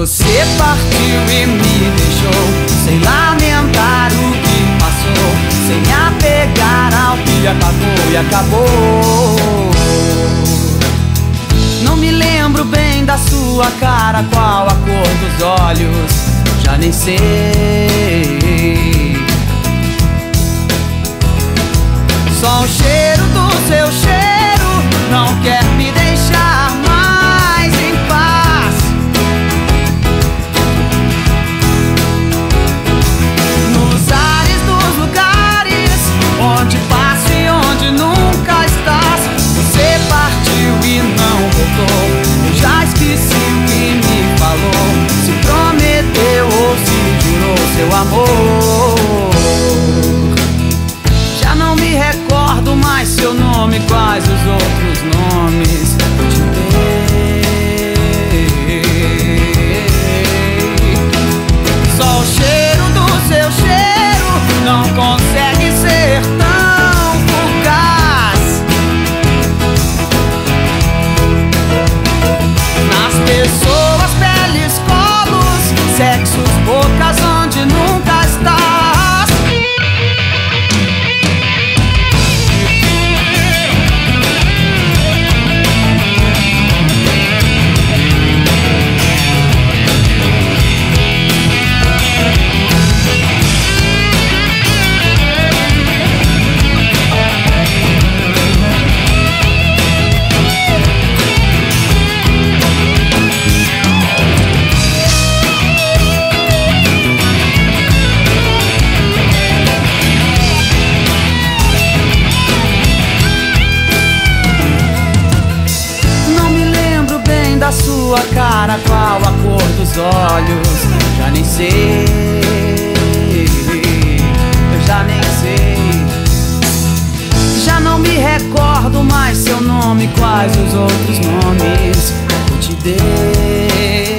Você partiu e me deixou sem lamentar o que passou, sem me apegar ao que acabou e acabou. Não me lembro bem da sua cara, qual a cor dos olhos, já nem sei. Só o cheiro do seu cheiro não quer me deixar mais em paz. Nos ares dos lugares onde passo e onde nunca estás, você partiu e não voltou. Eu já esqueci o que me falou, se prometeu ou se jurou seu amor. Já não me recordo mais seu nome, quais os outros nomes eu te dei. Só o cheiro do seu cheiro não consegue ser tão fugaz. Nas pessoas, peles, colos, sexos, bocas onde nunca estás. Da sua cara, qual a cor dos olhos, já nem sei, eu já nem sei. Já não me recordo mais seu nome, quais os outros nomes eu te dei.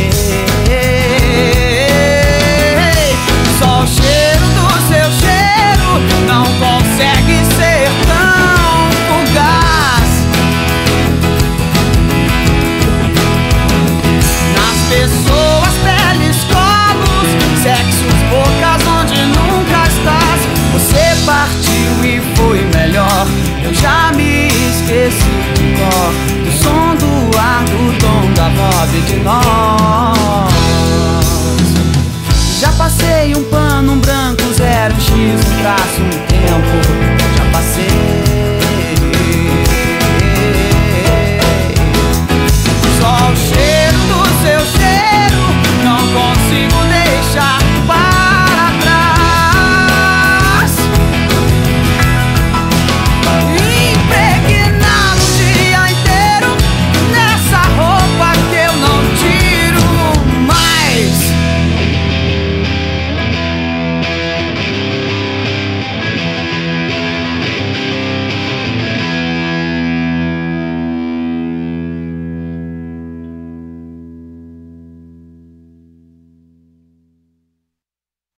Só o cheiro do seu cheiro não consegue ser tão fugaz. Pessoas, peles, colos, sexos, bocas onde nunca estás. Você partiu e foi melhor, eu já me esqueci de cor, do som do ar, do tom da voz e de nós.